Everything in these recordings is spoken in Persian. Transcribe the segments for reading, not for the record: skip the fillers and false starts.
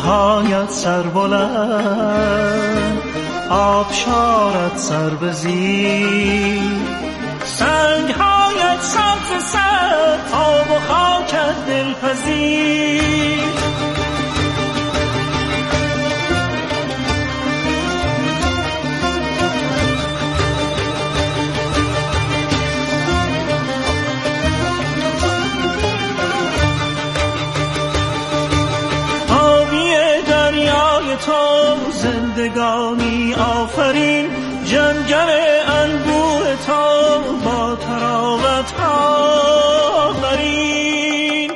هایت سر بلند، آبشارت سر به زیر، سنگ هایت سبز سر، آب و خاکت دلپذیر. تو زندگانی آفرین، جنگل انبوه تو با تراوت آفرین.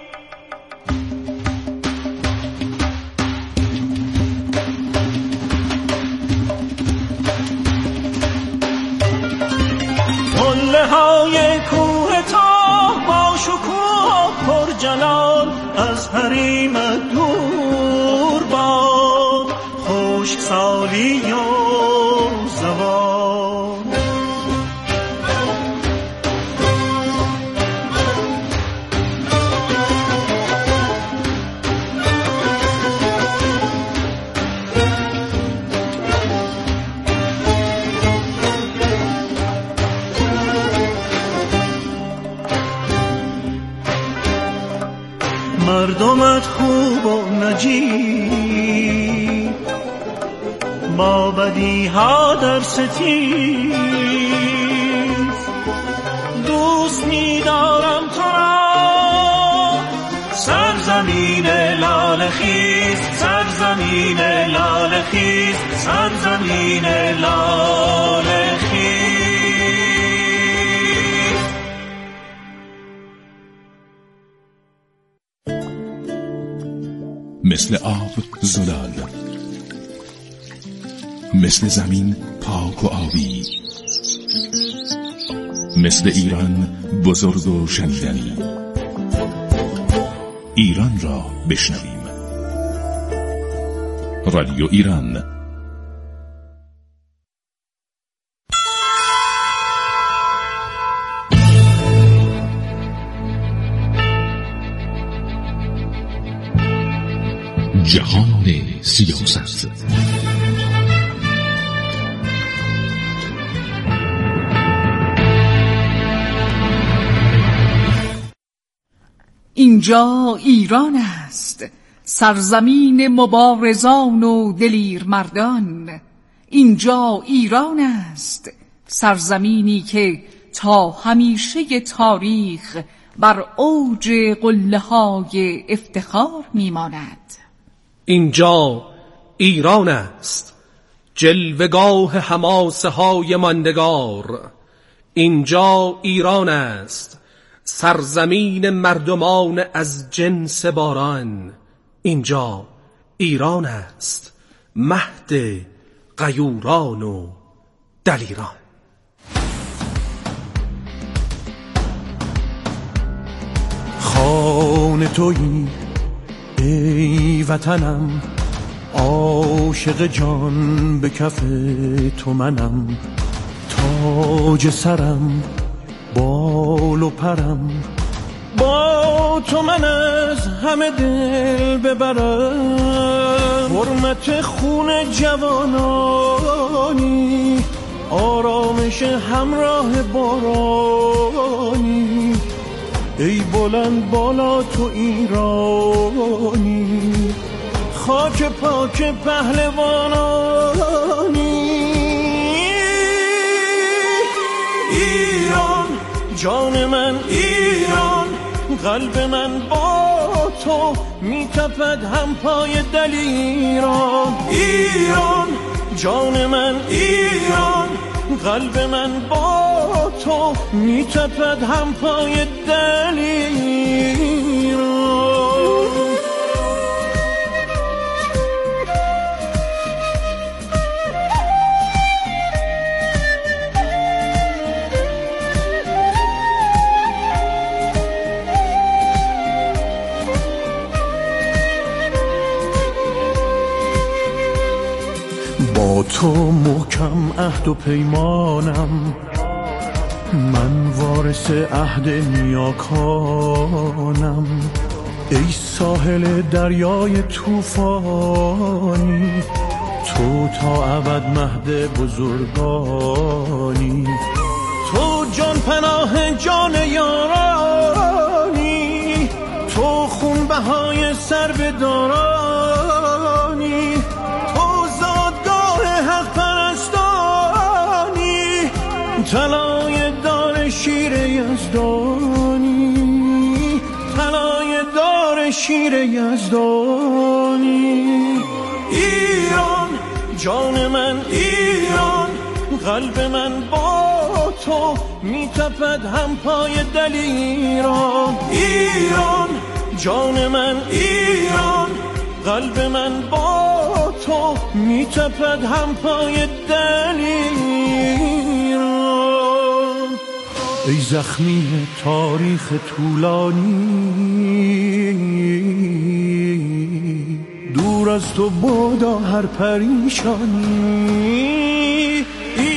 قله های کوه تو با شکوه پر جلال، از حریمت دور باد خشک سالی و زوال. مردمت خوب و نجیب، با بدیها در ستیز، دوست می‌دارم تو را سرزمین لاله خیز، سرزمین لاله خیز، سرزمین لاله خیز. مثل آب زلال، مثل زمین پاک و آبی، مثل ایران بزرگ و شنیدنی. ایران را بشنویم. رادیو ایران. جهان سیاست. اینجا ایران است، سرزمین مبارزان و دلیر مردان. اینجا ایران است، سرزمینی که تا همیشه تاریخ بر اوج قله‌های افتخار میماند. اینجا ایران است، جلوه‌گاه حماسه‌های ماندگار. اینجا ایران است، سرزمین مردمان از جنس باران. اینجا ایران است، مهد غیوران و دلیران. خانه تویی ای وطنم، عاشق جان به کف تو منم. تاج سرم، بال و پرم، با تو من از همه دل ببرم. حرمت خون جوانانی، آرامش همراه بارانی. ای بلند بالا تو ایرانی، خاک پاک پهلوانانی. ایران جان من، ایران قلب من با تو میتپد هم پای دلیران. ایران جان من، ایران قلب من با تو میتپد هم پای دلیران. با تو محکم عهد و پیمانم، من وارث عهد نیاکانم. ای ساحل دریای طوفانی، تو تا ابد مهد بزرگانی، تو جان پناه جان یارانی، تو خون بهای سر به دارانی، تو زادگاه حق پرستانی، طلای دار شیر یزدانی، طلای دار شیر یزدانی. ایران جان من، ایران قلب من با تو میتپد هم پای دلیران. ایران جان من، ایران قلب من با تو میتپد هم پای دلیران. ای زخمی تاریخ طولانی، دور از تو بادا هر پریشانی.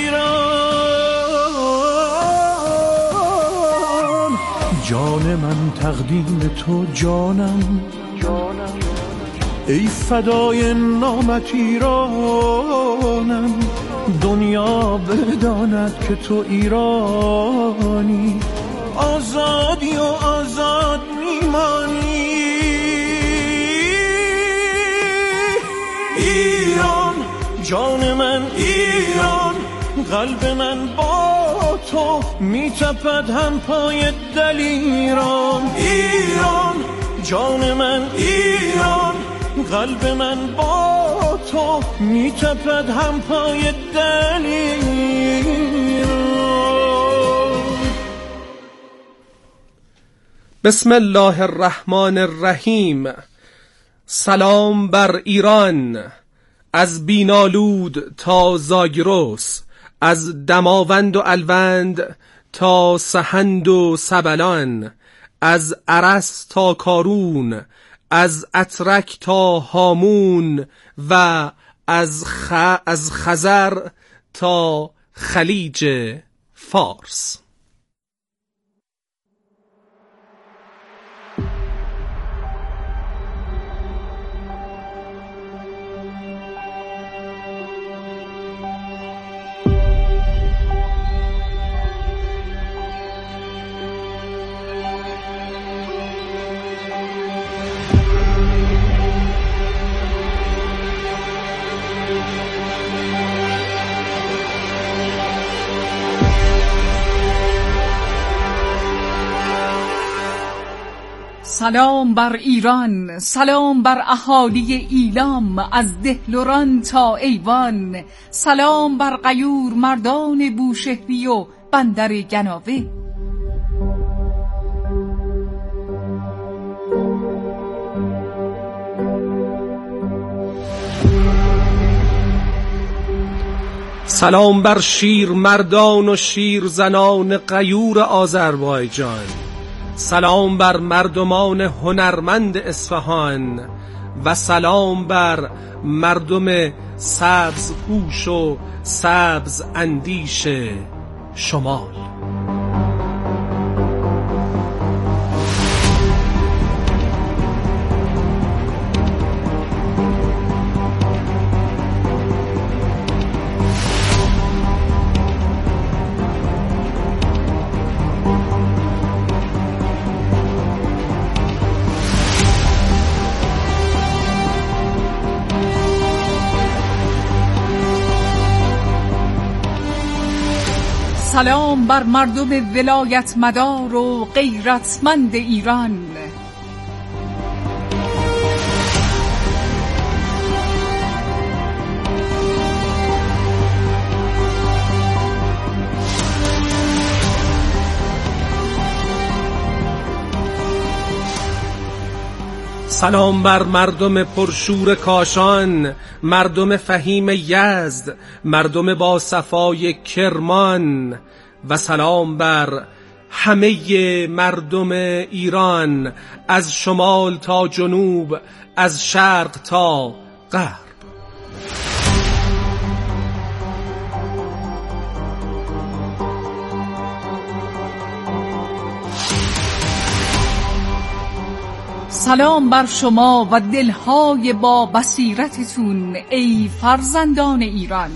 ایران جان من تقدیم تو جانم، ای فدای نامت ایرانم. دنیا بداند که تو ایرانی، آزادی و آزاد میمانی. ایران جان من، ایران قلب من با تو میتپد هم پای دلیران. ایران جان من، ایران قلب من با تو میتپد هم پای دلیران. بسم الله الرحمن الرحیم. سلام بر ایران، از بینالود تا زاگرس، از دماوند و الوند تا سهند و سبلان، از ارس تا کارون، از اترک تا هامون و از خزر تا خلیج فارس. سلام بر ایران، سلام بر اهالی ایلام، از دهلران تا ایوان، سلام بر غیور مردان بوشهری و بندر گناوه. سلام بر شیر مردان و شیر زنان غیور آذربایجان، سلام بر مردمان هنرمند اصفهان و سلام بر مردم سبز پوش و سبز اندیش شمال. سلام بر مردم ولایت مدار و غیرتمند ایران. سلام بر مردم پرشور کاشان، مردم فهیم یزد، مردم با صفای کرمان و سلام بر همه مردم ایران، از شمال تا جنوب، از شرق تا غرب. سلام بر شما و دلهای با بصیرتتون ای فرزندان ایران.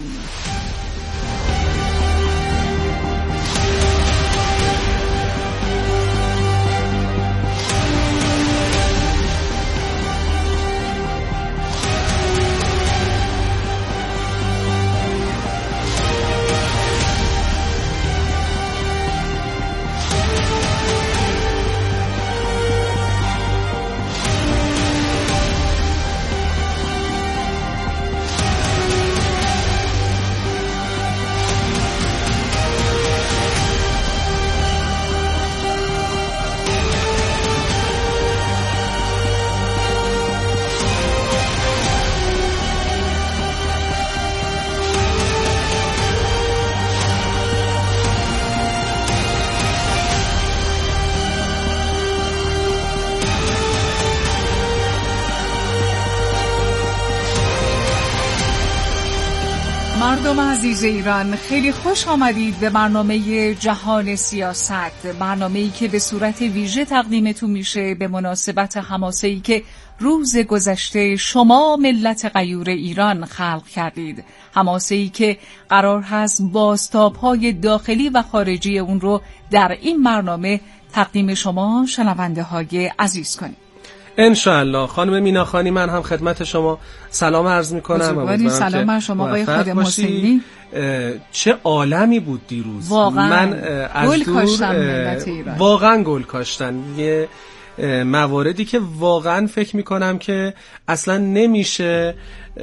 مردم عزیز ایران، خیلی خوش آمدید به برنامه جهان سیاست، برنامه‌ای که به صورت ویژه تقدیمتون میشه به مناسبت حماسه‌ای که روز گذشته شما ملت غیور ایران خلق کردید، حماسه‌ای که قرار هست بازتاب‌های داخلی و خارجی اون رو در این برنامه تقدیم شما شنونده های عزیز کنیم. انشاءالله. خانم مینا، من هم خدمت شما سلام عرض میکنم. سلام بر شما آقای خادم حسینی. چه عالمی بود دیروز. واقعا من از گل دور کاشتن ملت ایران. واقعا گل کاشتن. یه مواردی که واقعا فکر میکنم که اصلا نمیشه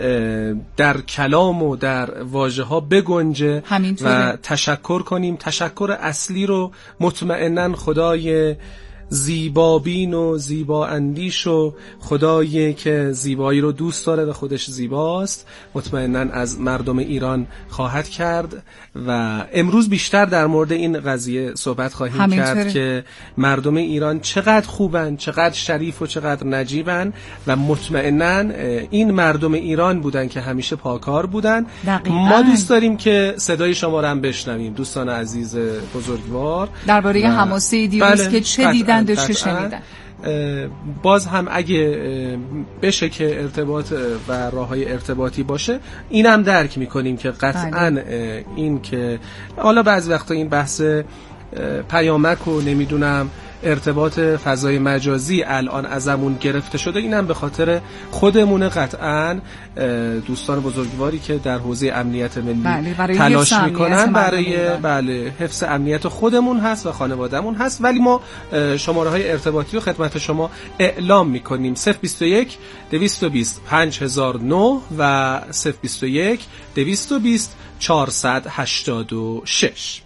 در کلام و در واژه ها بگنجه و تشکر کنیم. تشکر اصلی رو مطمئناً خدای زیبابین و زیبا اندیش و خدایی که زیبایی رو دوست داره و خودش زیباست مطمئناً از مردم ایران خواهد کرد و امروز بیشتر در مورد این قضیه صحبت خواهیم کرد که مردم ایران چقدر خوبن، چقدر شریف و چقدر نجیبن و مطمئناً این مردم ایران بودن که همیشه پاکار بودن. ما دوست داریم که صدای شما رو هم بشنویم دوستان عزیز بزرگوار درباره حماسه دیروز که چه دیدن و چه شنیدن. باز هم اگه بشه که ارتباط و راههای ارتباطی باشه اینم درک میکنیم که قطعاً این که حالا بعضی وقتا این بحث پیامک و نمیدونم ارتباط فضای مجازی الان ازمون گرفته شده، اینم به خاطر خودمونه. قطعاً دوستان بزرگواری که در حوزه امنیت ملی تلاش میکنن برای حفظ امنیت خودمون هست و خانوادهمون هست، ولی ما شماره های ارتباطی رو خدمت شما اعلام میکنیم 021 220 5009 و 021 220 486.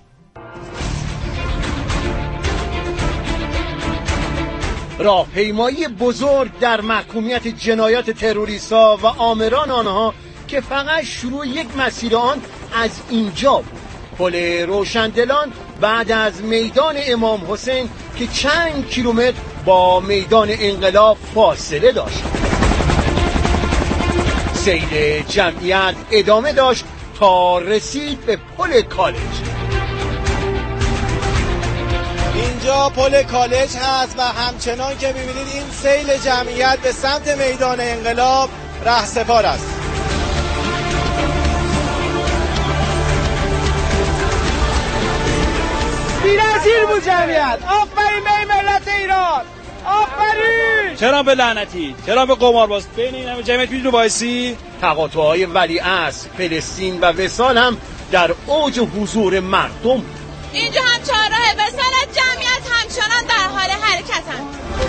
راهپیمایی بزرگ در محکومیت جنایات تروریست‌ها و آمران آنها که فقط شروع یک مسیر آن از اینجا بود. پل روشندلان بعد از میدان امام حسین که چند کیلومتر با میدان انقلاب فاصله داشت. سیل جمعیت ادامه داشت تا رسید به پل کالج. اینجا پل کالج هست و همچنان که می‌بینید این سیل جمعیت به سمت میدان انقلاب رهسپار است. بی‌نظیر بود جمعیت. آفرین به ملت ایران. آفرین. چرا به لعنتی؟ چرا به قمارباز؟ بین این همه جمعیت می‌تونی وایسی؟ تقاطع‌های ولیعصر، فلسطین و وصال هم در اوج حضور مردم. اینجا هم چهارراه وصال، جمعیت همچنان در حال حرکتند.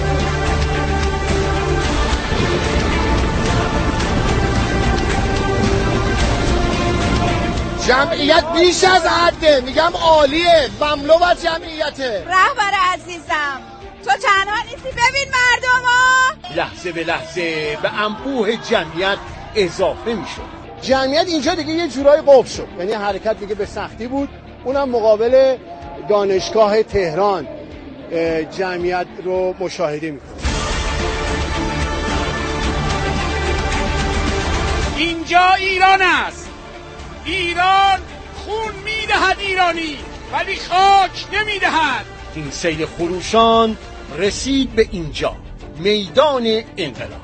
جمعیت بیش از حده، میگم عالیه، مملو از جمعیته. رهبر عزیزم تو تنها نیستی، ببین مردم ها لحظه به لحظه به انبوه جمعیت اضافه میشد. جمعیت اینجا دیگه یه جورای قفل شد، یعنی حرکت دیگه به سختی بود. اونم مقابل دانشگاه تهران جمعیت رو مشاهده میکنه. اینجا ایران است. ایران خون میدهد ایرانی، ولی خاک نمیدهد. این سیل خروشان رسید به اینجا. میدان انقلاب.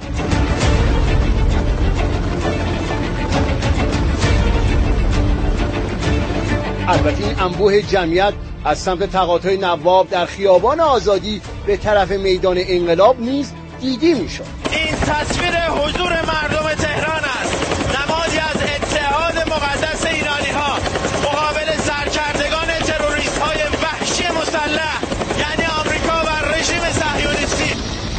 البته این انبوه جمعیت از سمت تقاطع نواب در خیابان آزادی به طرف میدان انقلاب نیز دیده میشد. این تصویر حضور مردم تهران است، نمادی از اتحاد مقدس ایرانی ها مقابل سرکردگان تروریست های وحشی مسلح یعنی آمریکا و رژیم صهیونیستی.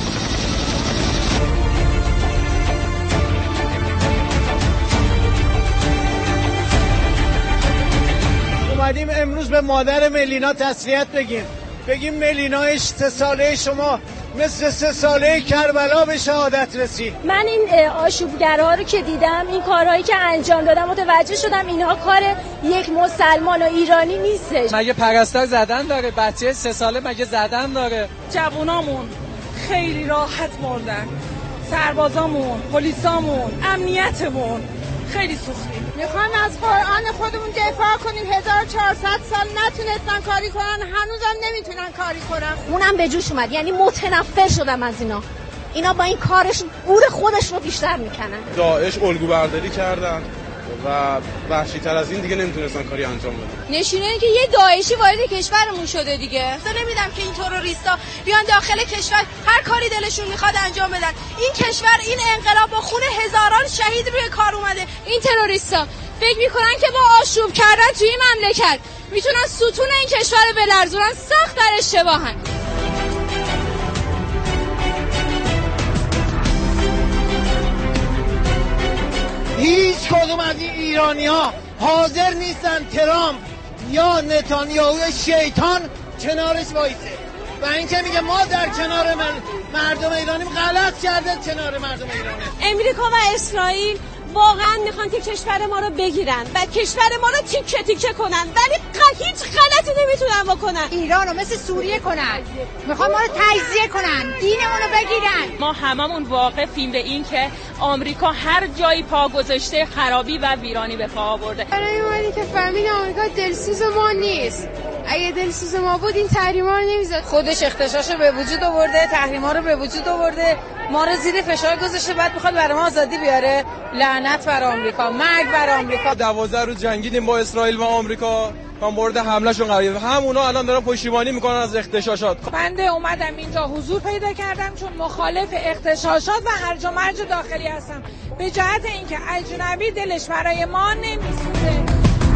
اومدیم امروز به مادر ملینا تسلیت بگیم ملینا 3 ساله شما مثل 3 ساله کربلا به شهادت رسید. من این آشوبگرها رو که دیدم، این کارهایی که انجام دادم، متوجه شدم اینها کار یک مسلمان و ایرانی نیستش. مگه پرستار زدن داره؟ بچه 3 ساله مگه زدن داره؟ جوانامون خیلی راحت مردن، سربازامون، پلیسامون، امنیتمون خیلی سوختیم. میخوایم از قرآن خودمون دفاع کنیم. 1400 سال نتونستن کاری کنن، هنوزم نمیتونن کاری کنن. اونم به جوش اومد، یعنی متنفر شدم از اینا با این کارشون گور خودش رو بیشتر میکنن. داعش الگو برداری کردن و وحشی‌تر از این دیگه نمیتونستن کاری انجام بدن. نشونه اینه که یه داعشی وارد کشورمون شده دیگه. نمیدم که این تروریستا بیان داخل کشور هر کاری دلشون میخواد انجام بدن. این کشور، این انقلاب با خون هزاران شهید روی کار اومده. این تروریستا فکر میکنن که با آشوب کردن توی این مملکت میتونن ستون این کشور رو بلرزونن. سخت در اشتباهن. هیچ کدوم از این ایرانی‌ها حاضر نیستن ترامپ یا نتانیاهو شیطان کنارش وایسه و اینکه میگه ما در کنار مردم ایرانیم. غلط کرده کنار مردم ایرانه. امریکا و اسرائیل واقعا میخوان که کشور ما رو بگیرن و کشور ما رو تیکه تیکه کنن، ولی هیچ غلطی نمیتونن بکنن. ایران رو مثل سوریه کنن، میخوان ما رو تجزیه کنن، دینمون رو بگیرن. ما هممون واقفیم به این که آمریکا هر جایی پا گذاشته خرابی و ویرانی به پا آورده. برای ما که فهمید آمریکا دلسوز ما نیست. اگه دلسوز ما بود این تحریما رو نمیزد. خودش اغتشاشو به وجود آورده، تحریما رو به وجود آورده، ما رو زیر فشار گذاشته، بعد میخواد برای ما آزادی بیاره. لعنت بر آمریکا، مرگ بر آمریکا. 12 روز جنگیدیم با اسرائیل و آمریکا تا مورد حملهشون قرار گرفت. همونا الان دارن پشتیبانی میکنن از اغتشاشات. بنده اومدم اینجا حضور پیدا کردم چون مخالف اغتشاشات و هرج و مرج داخلی هستم، به جهت اینکه اجنبی دلش برای ما نمیسوزه.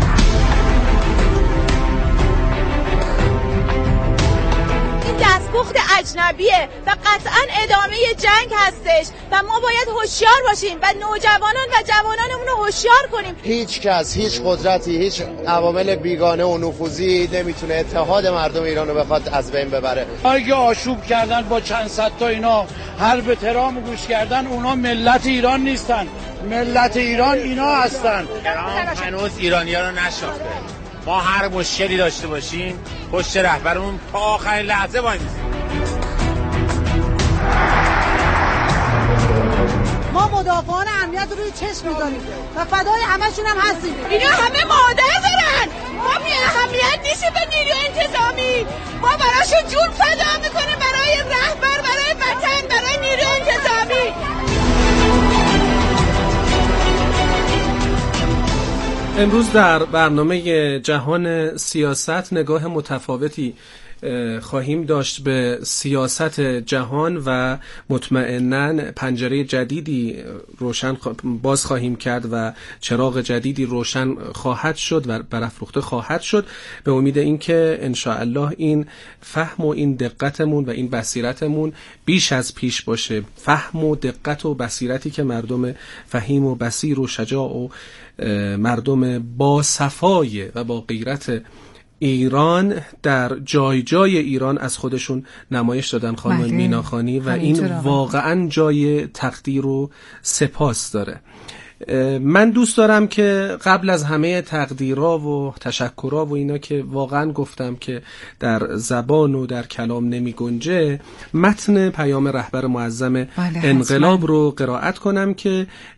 دستپخت اجنبیه و قطعا ادامه جنگ هستش و ما باید هوشیار باشیم و نوجوانان و جوانانمون رو هوشیار کنیم. هیچ کس، هیچ قدرتی، هیچ عوامل بیگانه و نفوذی نمیتونه اتحاد مردم ایران رو بخواد از بین ببره. اگه آشوب کردن با چند صد تا اینا حرب ترام گوش کردن، اونا ملت ایران نیستن. ملت ایران اینا هستن. هنوز ایرانی‌ها رو نشناخته. ما هر مشکلی داشته باشیم پشت رهبرمون تا آخرین لحظه وایسیم. ما مدافعان امنیت روی چشم می‌ذاریم و فدای همشون هم هستیم. اینا همه مادر دارن. ما بی اهمیت نیستیم به نیروی انتظامی. ما براشون جون فدا میکنیم، برای رهبر، برای وطن، برای نیروی انتظامی. امروز در برنامه جهان سیاست نگاه متفاوتی خواهیم داشت به سیاست جهان و مطمئناً پنجره جدیدی روشن باز خواهیم کرد و چراغ جدیدی روشن خواهد شد و برافروخته خواهد شد، به امید اینکه ان شاء الله این فهم و این دقتمون و این بصیرتمون بیش از پیش باشه. فهم و دقت و بصیرتی که مردم فهیم و بصیر و شجاع و مردم با صفای و با غیرت ایران در جای جای ایران از خودشون نمایش دادن، خانم مینا خانی، و این واقعا جای تقدیر و سپاس داره. من دوست دارم که قبل از همه تقدیرها و تشکرها و اینا که واقعا گفتم که در زبان و در کلام نمی گنجه، متن پیام رهبر معظم انقلاب رو قرائت کنم که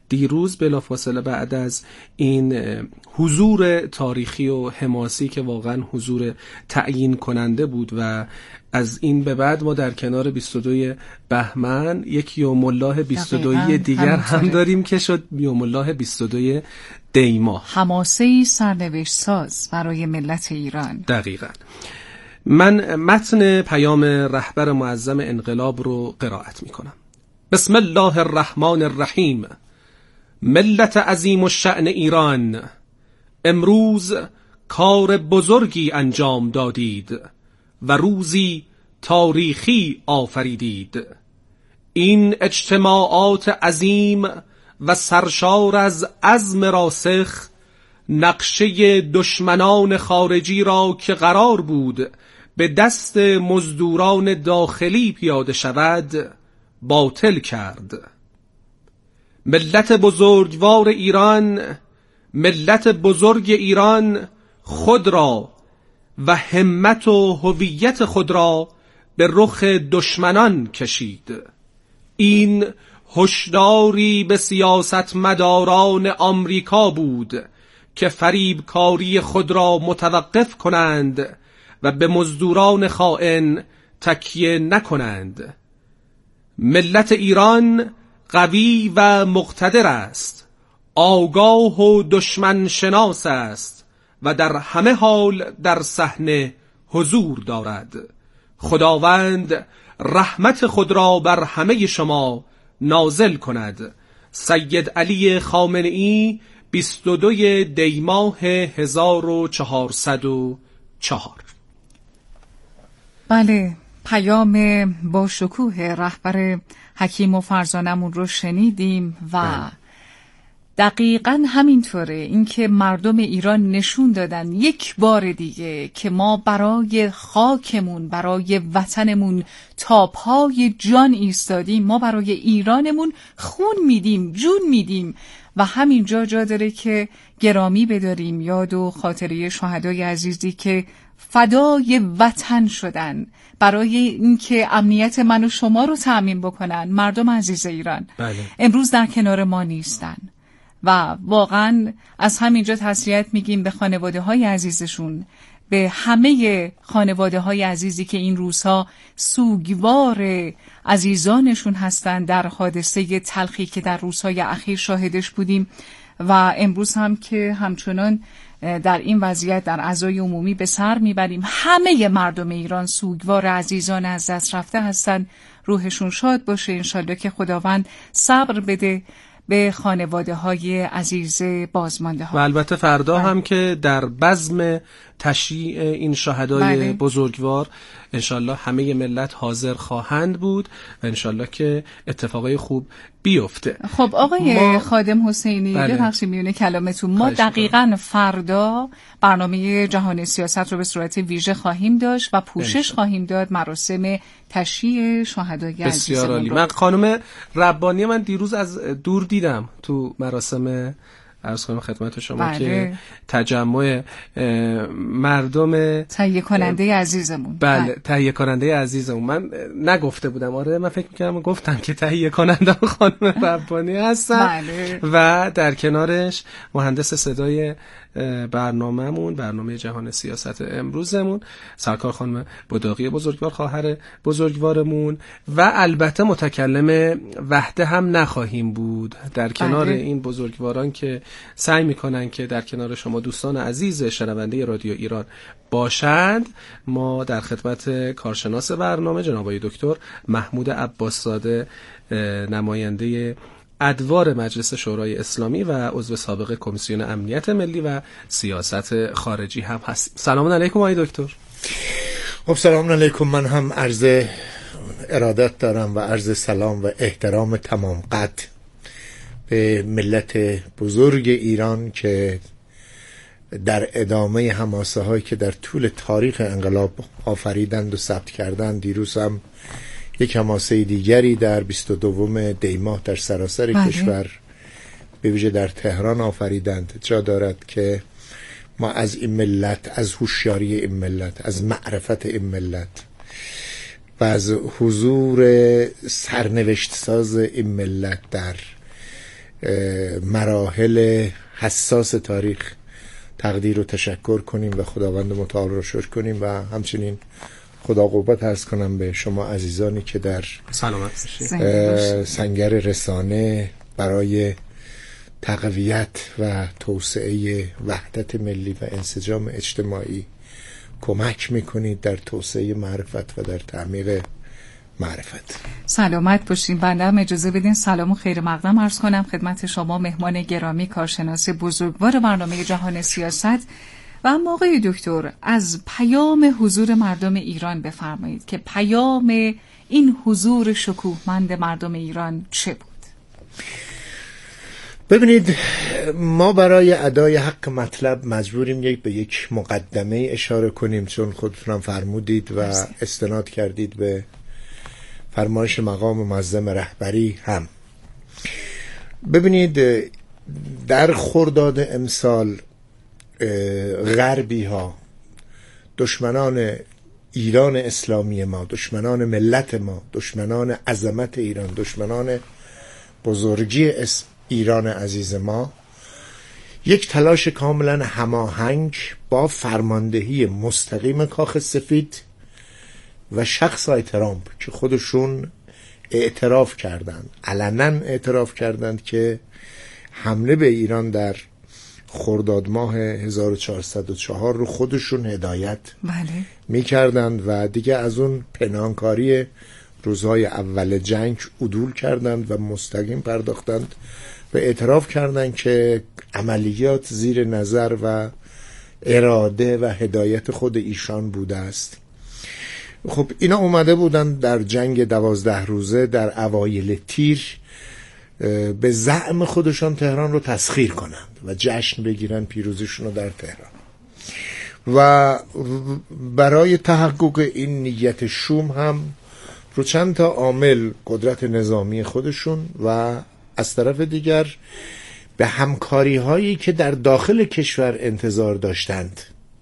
دیروز بلافاصله بعد از این حضور تاریخی و حماسی که واقعا حضور تعیین کننده بود و از این به بعد ما در کنار 22 بهمن یک یوم الله 22 دیگر هم داریم که شد یوم الله 22 دی‌ماه. حماسه‌ای سرنوشت ساز برای ملت ایران. دقیقاً. من متن پیام رهبر معظم انقلاب رو قرائت میکنم. بسم الله الرحمن الرحیم. ملت عظیم الشأن ایران، امروز کار بزرگی انجام دادید و روزی تاریخی آفریدید. این اجتماعات عظیم و سرشار از عزم راسخ نقشه دشمنان خارجی را که قرار بود به دست مزدوران داخلی پیاده شود باطل کرد. ملت بزرگوار ایران، ملت بزرگ ایران خود را و همت و هویت خود را به رخ دشمنان کشید. این هشداری به سیاستمداران آمریکا بود که فریبکاری خود را متوقف کنند و به مزدوران خائن تکیه نکنند. ملت ایران قوی و مقتدر است، آگاه و دشمن شناس است و در همه حال در صحنه حضور دارد. خداوند رحمت خود را بر همه شما نازل کند. سید علی خامنه‌ای 22 دی‌ماه 1404. بله، پیام با شکوه رهبر حکیم و فرزانمون رو شنیدیم و دقیقاً همینطوره. اینکه مردم ایران نشون دادن یک بار دیگه که ما برای خاکمون، برای وطنمون تا پای جان ایستادیم، ما برای ایرانمون خون میدیم، جون میدیم و همینجا جا داره که گرامی بداریم یاد و خاطره شهدای عزیزی که فدای وطن شدن برای اینکه امنیت من و شما رو تأمین بکنن. مردم عزیز ایران امروز در کنار ما نیستن و واقعا از همینجا تسلیت میگیم به خانواده های عزیزشون، به همه خانواده های عزیزی که این روزها سوگوار عزیزانشون هستن در حادثه تلخی که در روزهای اخیر شاهدش بودیم و امروز هم که همچنان در این وضعیت در عزای عمومی به سر میبریم. همه مردم ایران سوگوار عزیزان از دست رفته هستن. روحشون شاد باشه، انشالله که خداوند صبر بده به خانواده های عزیز بازمانده ها. و البته فردا هم که در بزم تشییع این شهدای بزرگوار انشالله همه ملت حاضر خواهند بود و انشالله که اتفاقای خوب بیفته. خب آقای خادم حسینی، ببخشید میونه کلامتون، ما دقیقاً فردا برنامه جهان سیاست رو به صورت ویژه خواهیم داشت و پوشش خواهیم داد مراسم تشییع شهدای عزیزمون. بسیار عالی. من خانم ربانی من دیروز از دور دیدم تو مراسم، عرض کنم خدمت شما که تجمع مردم تهیه کننده عزیزمون. بله، تهیه کننده عزیزمون. من نگفته بودم، من فکر می‌کردم گفتم که تهیه کننده خانم ربانی هستن و در کنارش مهندس صدای برنامه‌مون، برنامه جهان سیاست امروزمون، سرکار خانم بداقی بزرگوار، خواهر بزرگوارمون و البته متکلم وحده هم نخواهیم بود در کنار این بزرگواران که سعی میکنن که در کنار شما دوستان عزیز شنونده رادیو ایران باشند. ما در خدمت کارشناس برنامه جناب آقای دکتر محمود عباسزاده، نماینده ادوار مجلس شورای اسلامی و عضو سابق کمیسیون امنیت ملی و سیاست خارجی هم هست. سلام علیکم آقای دکتر. خب سلام علیکم. من هم عرض ارادت دارم و عرض سلام و احترام تمام قد به ملت بزرگ ایران که در ادامه حماسه هایی که در طول تاریخ انقلاب آفریدند و ثبت کردند، دیروز هم یک حماسه دیگری در 22 دی‌ماه در سراسر کشور به ویژه در تهران آفریدند. جا دارد که ما از این ملت، از هوشیاری این ملت، از معرفت این ملت و از حضور سرنوشت ساز این ملت در مراحل حساس تاریخ تقدیر و تشکر کنیم و خداوند متعال رو شکر کنیم و همچنین خدا قوت عرض کنم به شما عزیزانی که در سنگر رسانه برای تقویت و توسعه وحدت ملی و انسجام اجتماعی کمک میکنید در توسعه معرفت و در تعمیق معرفت. سلامت باشین. بنده هم اجازه بدین سلام و خیر مقدم عرض کنم خدمت شما مهمان گرامی، کارشناس بزرگوار برنامه جهان سیاست و اما آقای دکتر از پیام حضور مردم ایران بفرمایید که پیام این حضور شکوهمند مردم ایران چه بود؟ ببینید، ما برای ادای حق مطلب مجبوریم به یک مقدمه اشاره کنیم، چون خودتونم فرمودید و استناد کردید به فرمایش مقام معظم رهبری هم. ببینید، در خرداد امسال غربی ها، دشمنان ایران اسلامی ما، دشمنان ملت ما، دشمنان عظمت ایران، دشمنان بزرگی ایران عزیز ما، یک تلاش کاملا هماهنگ با فرماندهی مستقیم کاخ سفید و شخص های ترامپ که خودشون اعتراف کردند، علنا اعتراف کردند که حمله به ایران در خرداد ماه 1404 رو خودشون هدایت می‌کردند و دیگه از اون پنهانکاری روزهای اول جنگ عدول کردند و مستقیم پرداختند و اعتراف کردند که عملیات زیر نظر و اراده و هدایت خود ایشان بوده است. خب اینا اومده بودن در جنگ 12 روزه در اوایل تیر به زعم خودشان تهران رو تسخیر کنند و جشن بگیرن پیروزیشون رو در تهران و برای تحقق این نیت شوم هم رو چند تا عامل قدرت نظامی خودشون و از طرف دیگر به همکاری هایی که در داخل کشور انتظار داشتند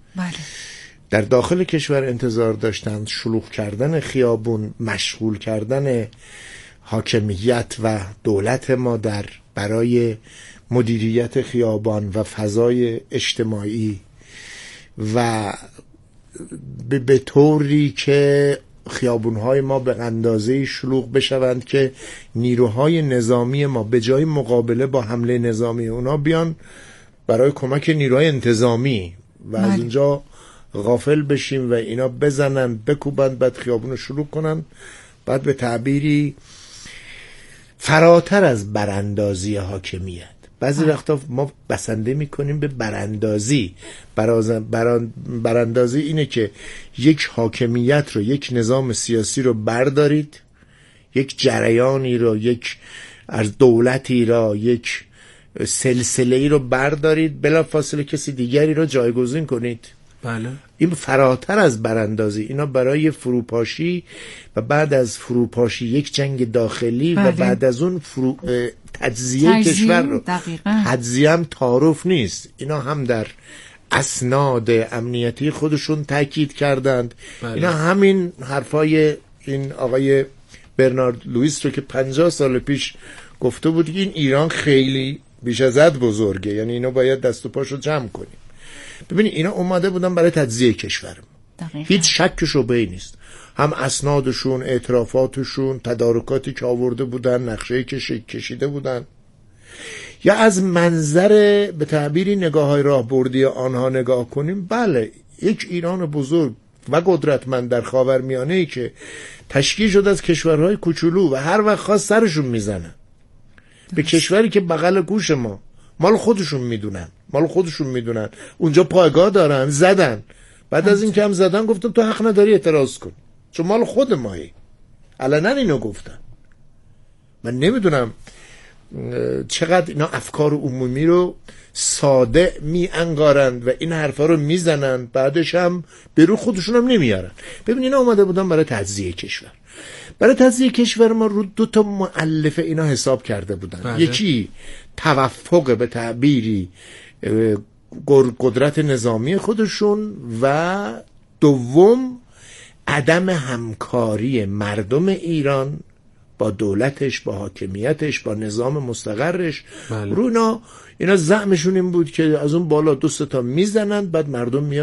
در داخل کشور انتظار داشتند، شلوغ کردن خیابون، مشغول کردن حاکمیت و دولت ما در برای مدیریت خیابان و فضای اجتماعی و به طوری که خیابونهای ما به اندازه شلوغ بشوند که نیروهای نظامی ما به جای مقابله با حمله نظامی اونا بیان برای کمک نیروهای انتظامی و از اونجا غافل بشیم و اینا بزنن، بکوبن، بعد خیابون شلوغ کنن، بعد به تعبیری فراتر از براندازی حاکمیت. بعضی وقتا ما بسنده میکنیم به براندازی. براندازی اینه که یک حاکمیت رو، یک نظام سیاسی رو بردارید، یک جریانی رو، یک از دولتی را، یک سلسله‌ای رو بردارید، بلافاصله کسی دیگری رو جایگزین کنید. بله. این فراتر از براندازی، اینا برای فروپاشی و بعد از فروپاشی یک جنگ داخلی و بعد از اون تجزیه کشور رو. تجزیه هم تعارف نیست، اینا هم در اسناد امنیتی خودشون تاکید کردند. اینا همین حرفای این آقای برنارد لوئیس رو که 50 سال پیش گفته بود که این ایران خیلی بیش از حد بزرگه، یعنی اینا باید دست و پاشو جمع کنیم. ببینید، اینا اومده بودن برای تجزیه کشور. هیچ شک و شبهه‌ای نیست، هم اسنادشون، اعترافاتشون، تدارکاتی که آورده بودن، نقشه کشیده بودن، یا از منظر به تعبیری نگاه‌های راهبردی آنها نگاه کنیم، بله، یک ایران بزرگ و قدرتمند در خاورمیانه‌ای که تشکیل شده از کشورهای کوچولو و هر وقت خواست سرشون میزنن به کشوری که بغل گوش ما، مال خودشون میدونن، اونجا پایگاه دارن، زدن، بعد از این که هم زدن گفتن تو حق نداری اعتراض کن چون مال خود مایی. علنا اینو گفتن. من نمیدونم چقدر اینا افکار عمومی رو ساده می انگارند و این حرفا رو میزنن، بعدش هم به رو خودشون هم نمیارن. ببین، اینا اومده بودن برای تجزیه کشور. برای تجزیه کشور ما رو دو تا مؤلفه اینا حساب کرده بودن. یکی توفق به تعبیری قدرت نظامی خودشون و دوم عدم همکاری مردم ایران با دولتش، با حاکمیتش، با نظام مستقرش. بله. اینا زعمشون این بود که از اون بالا 2 تا میزنن، بعد مردم میان